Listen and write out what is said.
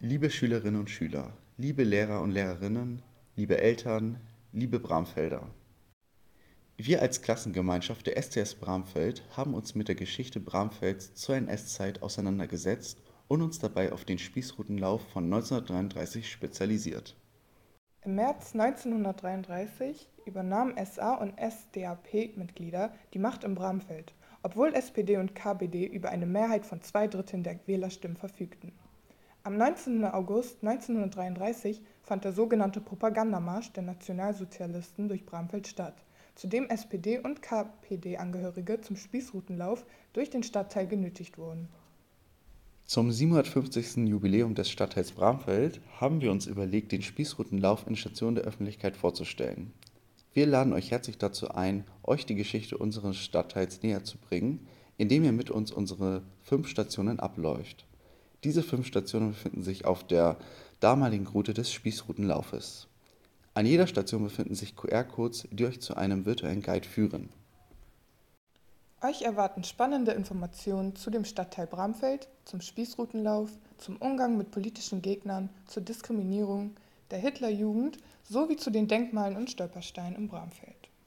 Liebe Schülerinnen und Schüler, liebe Lehrer und Lehrerinnen, liebe Eltern, liebe Bramfelder. Wir als Klassengemeinschaft der STS Bramfeld haben uns mit der Geschichte Bramfelds zur NS-Zeit auseinandergesetzt und uns dabei auf den Spießrutenlauf von 1933 spezialisiert. Im März 1933 übernahmen SA- und SDAP-Mitglieder die Macht in Bramfeld, obwohl SPD und KPD über eine Mehrheit von 2/3 der Wählerstimmen verfügten. Am 19. August 1933 fand der sogenannte Propagandamarsch der Nationalsozialisten durch Bramfeld statt, zu dem SPD- und KPD-Angehörige zum Spießrutenlauf durch den Stadtteil genötigt wurden. Zum 750. Jubiläum des Stadtteils Bramfeld haben wir uns überlegt, den Spießrutenlauf in Stationen der Öffentlichkeit vorzustellen. Wir laden euch herzlich dazu ein, euch die Geschichte unseres Stadtteils näher zu bringen, indem ihr mit uns unsere 5 Stationen abläuft. Diese 5 Stationen befinden sich auf der damaligen Route des Spießrutenlaufes. An jeder Station befinden sich QR-Codes, die euch zu einem virtuellen Guide führen. Euch erwarten spannende Informationen zu dem Stadtteil Bramfeld, zum Spießrutenlauf, zum Umgang mit politischen Gegnern, zur Diskriminierung, der Hitlerjugend sowie zu den Denkmalen und Stolpersteinen in Bramfeld.